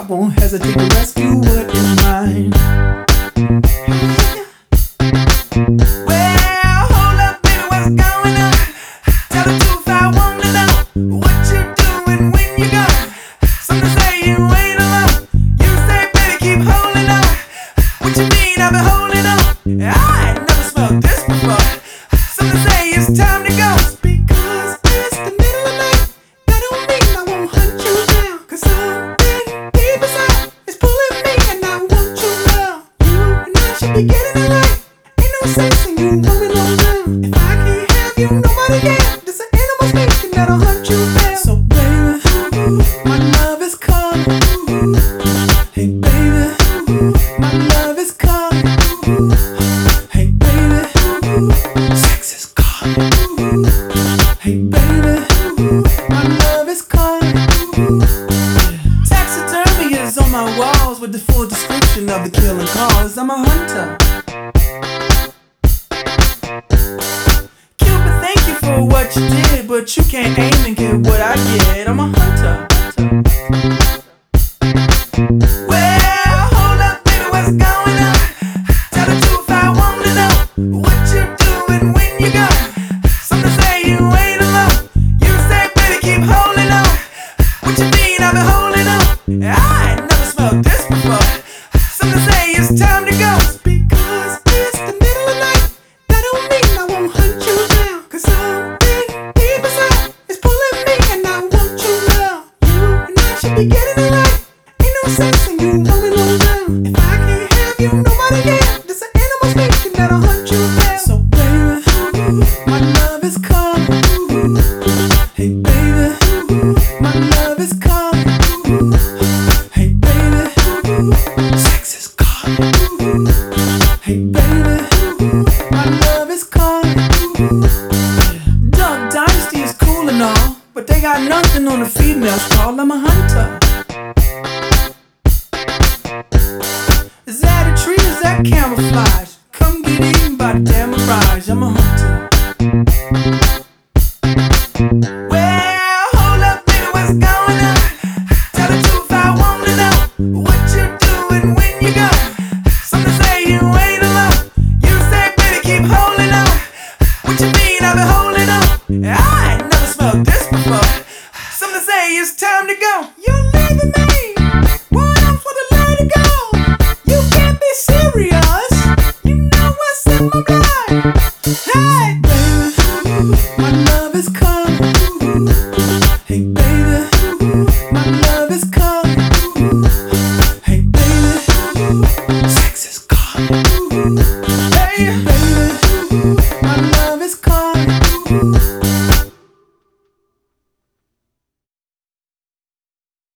won't hesitate to rescue what is mine. Well, hold up, baby, what's going on? Tell the truth, I wanna know what you doing when you go. Some say you ain't alone. You say, baby, keep holding on. What you mean I've been holding on? I ain't never smelled this before. Some say it's time to go. Because it's the middle of the night, that don't mean I won't hunt you down. Cause something deep inside is pulling me and I want you now. You and I should be getting it right. Ain't no sense in you moving on down. If I can't have you, nobody can. There's an animal speaking that'll hunt you down. So baby, my love is calling. Hey baby, my love is calling. Hey baby, sex is calling. Hey baby, my love is calling. Taxidermy is on my walls with the full description of the killing cause. I'm a hunter. Cupid, thank you for what you did, but you can't aim and get what I get. I'm a hunter. Well, hold up, baby, what's going on? Tell the truth, I wanna know what you doing when you go. Some say you ain't alone. You say, baby, keep holding on. What you mean I've been holding on? I ain't never smelled this before. Some say it's time to go. Because it's the middle of the night, that don't mean I won't hunt you down. Cause something deep inside is pulling me and I want you now. You and I should be getting it right. Ain't no sense in you moving on down. If I can't have you, nobody can. There's an animal speaking that'll hunt you down. So baby, my love is calling. Hey baby, my love is calling. Hey baby, sex is calling. Hey baby, my love is calling. Duck Dynasty is cool and all, but they got nothing on the females called. I'm a hunter. Is that a tree? Is that camouflage? Come get eaten by the damn mirage. I'm a hunter. Well, hold up, baby, what's going on? Tell the truth, I wanna know what you doing when you go. Some say you ain't alone. You say, baby, keep holding on. What you mean I've been holding on? I ain't never smelled this before. Some say it's time to go. You